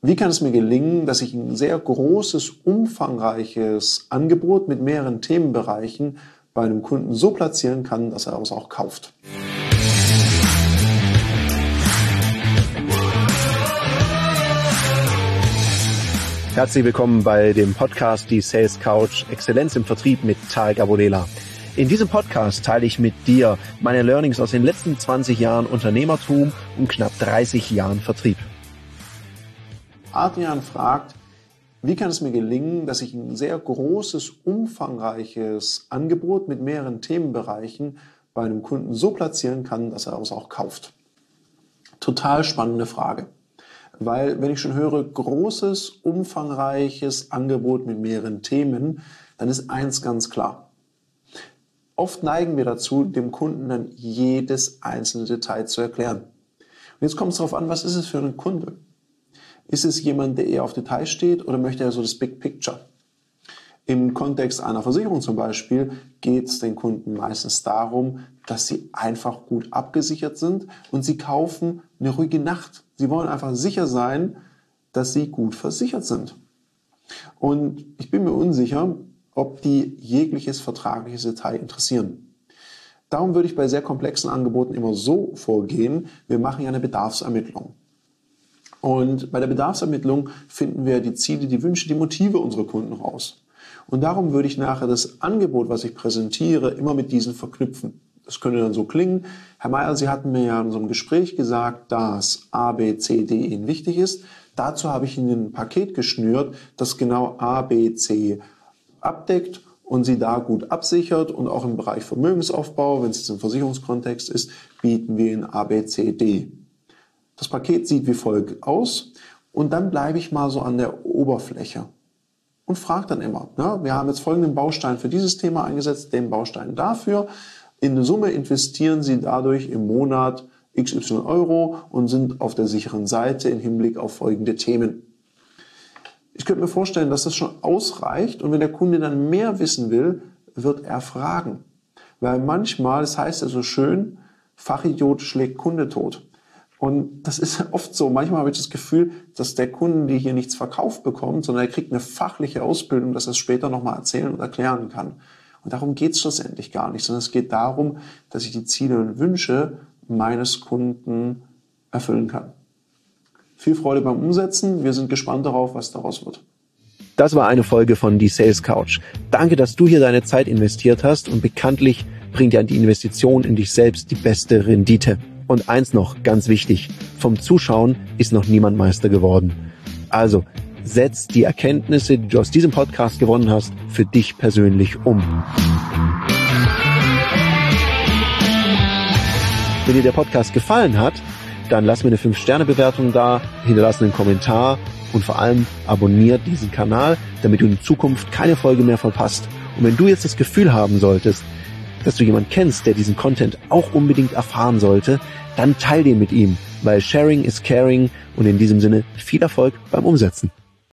Wie kann es mir gelingen, dass ich ein sehr großes, umfangreiches Angebot mit mehreren Themenbereichen bei einem Kunden so platzieren kann, dass er es auch kauft? Herzlich willkommen bei dem Podcast Die Sales Couch Exzellenz im Vertrieb mit Tarek Abodela. In diesem Podcast teile ich mit dir meine Learnings aus den letzten 20 Jahren Unternehmertum und knapp 30 Jahren Vertrieb. Adrian fragt, wie kann es mir gelingen, dass ich ein sehr großes, umfangreiches Angebot mit mehreren Themenbereichen bei einem Kunden so platzieren kann, dass er es auch kauft? Total spannende Frage. Weil, wenn ich schon höre, großes, umfangreiches Angebot mit mehreren Themen, dann ist eins ganz klar. Oft neigen wir dazu, dem Kunden dann jedes einzelne Detail zu erklären. Und jetzt kommt es darauf an, was ist es für ein Kunde? Ist es jemand, der eher auf Details steht oder möchte er so das Big Picture? Im Kontext einer Versicherung zum Beispiel geht es den Kunden meistens darum, dass sie einfach gut abgesichert sind und sie kaufen eine ruhige Nacht. Sie wollen einfach sicher sein, dass sie gut versichert sind. Und ich bin mir unsicher, ob die jegliches vertragliches Detail interessieren. Darum würde ich bei sehr komplexen Angeboten immer so vorgehen, wir machen ja eine Bedarfsermittlung. Und bei der Bedarfsermittlung finden wir die Ziele, die Wünsche, die Motive unserer Kunden raus. Und darum würde ich nachher das Angebot, was ich präsentiere, immer mit diesen verknüpfen. Das könnte dann so klingen: Herr Meier, Sie hatten mir ja in unserem Gespräch gesagt, dass A, B, C, D Ihnen wichtig ist. Dazu habe ich Ihnen ein Paket geschnürt, das genau A, B, C abdeckt und Sie da gut absichert. Und auch im Bereich Vermögensaufbau, wenn es jetzt im Versicherungskontext ist, bieten wir Ihnen A, B, C, D. Das Paket sieht wie folgt aus und dann bleibe ich mal so an der Oberfläche und frage dann immer, wir haben jetzt folgenden Baustein für dieses Thema eingesetzt, den Baustein dafür. In Summe investieren Sie dadurch im Monat XY Euro und sind auf der sicheren Seite im Hinblick auf folgende Themen. Ich könnte mir vorstellen, dass das schon ausreicht und wenn der Kunde dann mehr wissen will, wird er fragen. Weil manchmal, das heißt ja so schön, Fachidiot schlägt Kunde tot. Und das ist oft so. Manchmal habe ich das Gefühl, dass der Kunde hier nichts verkauft bekommt, sondern er kriegt eine fachliche Ausbildung, dass er es später nochmal erzählen und erklären kann. Und darum geht es schlussendlich gar nicht, sondern es geht darum, dass ich die Ziele und Wünsche meines Kunden erfüllen kann. Viel Freude beim Umsetzen. Wir sind gespannt darauf, was daraus wird. Das war eine Folge von Die Sales Couch. Danke, dass du hier deine Zeit investiert hast und bekanntlich bringt ja die Investition in dich selbst die beste Rendite. Und eins noch, ganz wichtig, vom Zuschauen ist noch niemand Meister geworden. Also, setz die Erkenntnisse, die du aus diesem Podcast gewonnen hast, für dich persönlich um. Wenn dir der Podcast gefallen hat, dann lass mir eine 5-Sterne-Bewertung da, hinterlass einen Kommentar und vor allem abonniert diesen Kanal, damit du in Zukunft keine Folge mehr verpasst. Und wenn du jetzt das Gefühl haben solltest, dass du jemanden kennst, der diesen Content auch unbedingt erfahren sollte, dann teil den mit ihm, weil Sharing is Caring und in diesem Sinne viel Erfolg beim Umsetzen.